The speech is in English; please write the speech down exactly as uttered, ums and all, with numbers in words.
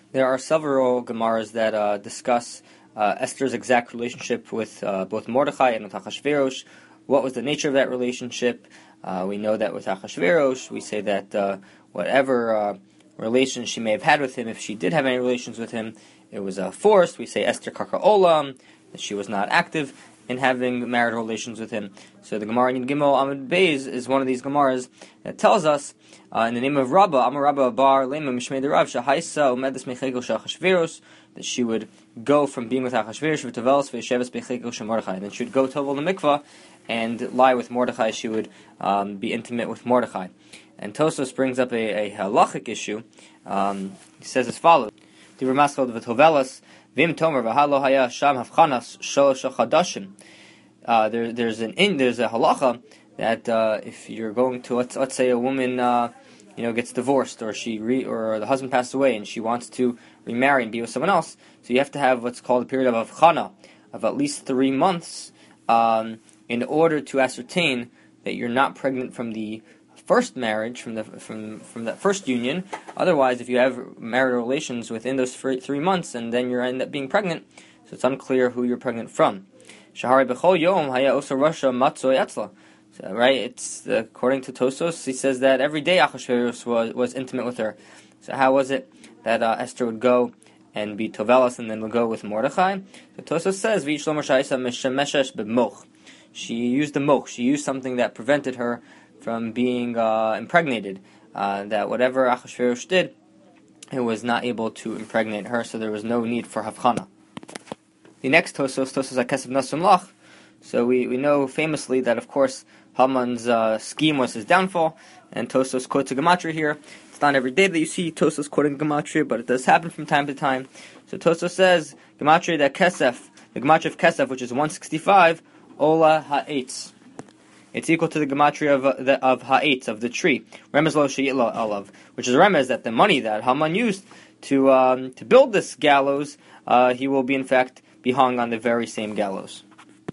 There are several Gemaras that uh, discuss uh, Esther's exact relationship with uh, both Mordechai and with Achashverosh. What was the nature of that relationship? Uh, we know that with Achashverosh, we say that uh, whatever uh, relations she may have had with him, if she did have any relations with him, it was uh, forced. We say Esther Karka Olam, that she was not active in having marital relations with him. So the Gemara in Gimel Amud Beis is one of these Gemaras that tells us, uh, in the name of Rabbah, Amar Rabbah Bar Lema Mishmei Derav Shahaisa Umedes Mechegel Shachashveros, that she would go from being with Achashverosh v'Tovelos v'Yesheves Bechegel Shemordechai, and then she would go Tovel the mikvah and lie with Mordechai. She would um, be intimate with Mordechai. And Tosos brings up a, a halachic issue. Um, he says as follows: the Ramaskal v'Tovelos Vim Tomer v'Halo Haya Sham Havchanas Sholosh Chadashim. Uh, there, there's an in, there's a halacha that uh, if you're going to let's let's say a woman uh, you know gets divorced, or she re, or the husband passed away and she wants to remarry and be with someone else, so you have to have what's called a period of avchana of at least three months um, in order to ascertain that you're not pregnant from the first marriage, from the from from that first union. Otherwise, if you have marital relations within those three, three months and then you end up being pregnant, so it's unclear who you're pregnant from. Shahari b'chol yom haya osa rasha matzoy etzla. So, right, it's uh, according to Tosos, he says that every day Achashverosh was was intimate with her. So how was it that uh, Esther would go and be Tovelos and then would go with Mordechai? So Tosos says v'yishlomer sha'isa meshemeshesh b'moch. She used the moch. She used something that prevented her from being uh, impregnated. Uh, that whatever Achashverosh did, it was not able to impregnate her, so there was no need for Havchana. The next Tosos, Tosos HaKesef Nasum Lach. So we, we know famously that, of course, Haman's uh, scheme was his downfall, and Tosos quotes a Gematria here. It's not every day that you see Tosos quoting Gematria, but it does happen from time to time. So Tosos says, Gematria that Kesef, the Gematria of Kesef, which is one sixty-five, Ola Ha'etz. It's equal to the Gematria of, uh, the, of Ha'etz, of the tree, Remez Lo She'ila Alav, which is a remez that the money that Haman used to um, to build this gallows, uh, he will be in fact be hung on the very same gallows.